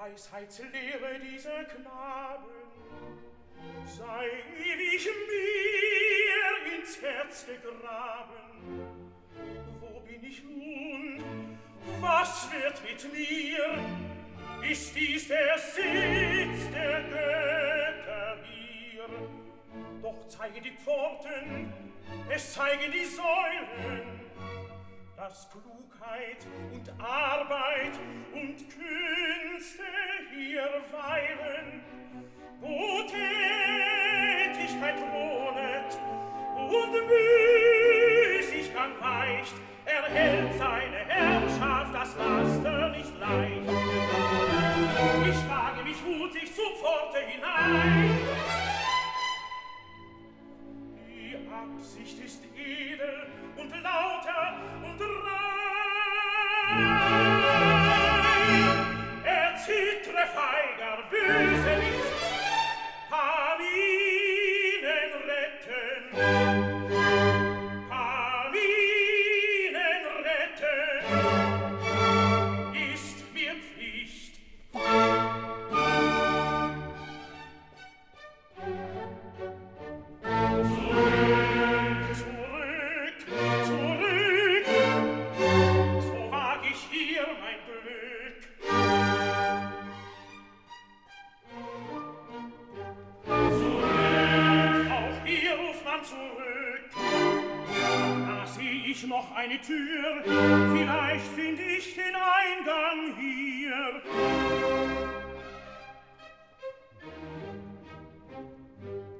Weisheitslehre dieser Knaben sei ewig mir ins Herz gegraben. Wo bin ich nun? Was wird mit mir? Ist dies der Sitz der Götter hier? Doch zeigen die Pforten, es zeigen die Säulen, dass Klugheit und Arbeit und Künste hier weilen, wo Tätigkeit thronet und Müßiggang weicht, erhält seine Herrschaft das Laster nicht leicht. Ich wage mich mutig zum Pforte hinein. Die Absicht ist edel und lauter und rein. Erzittre feiger Bösewicht, Paminen retten. Paminen retten ist mir Pflicht. Zurück, so wag ich hier mein Glück. Zurück, auch hier ruft man zurück. Da seh ich noch eine Tür, vielleicht find ich den Eingang hier.